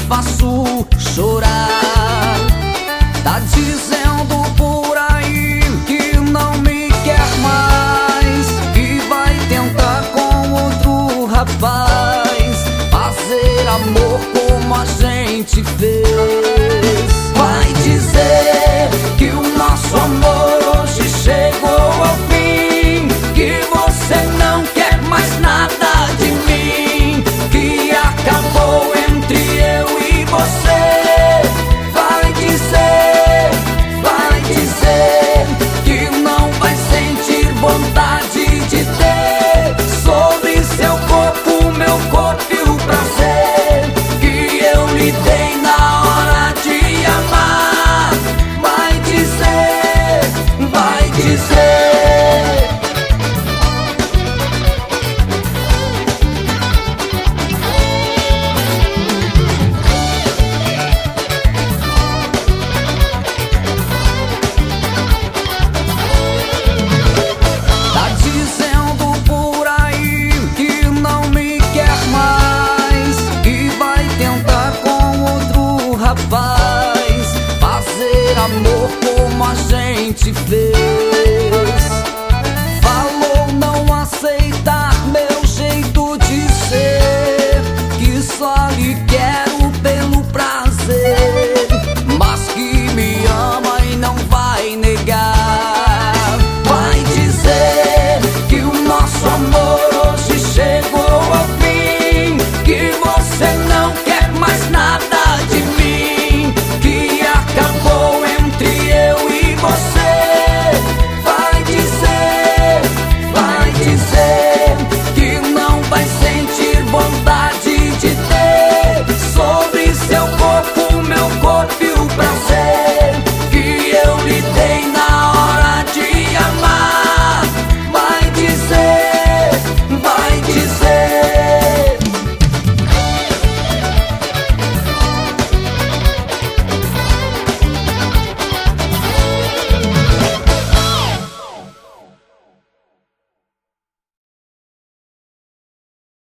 faço chorar. Tá dizendo por aí que não me quer mais, que vai tentar com outro rapaz fazer amor como a gente fez. Vai dizer que o nosso amor hoje chegou ao fim, que você não quer mais nada de mim, que acabou entre eu e você. Vai dizer que não vai sentir vontade de ter sobre seu corpo, meu corpo e o prazer que eu lhe dei na hora de amar. Vai dizer, vai dizer. Rapaz, fazer amor como a gente fez. Falou não aceitar meu jeito de ser, que só lhe quero pelo prazer, mas que me ama e não vai negar. Vai dizer que o nosso amor hoje chegou ao fim, que você não quer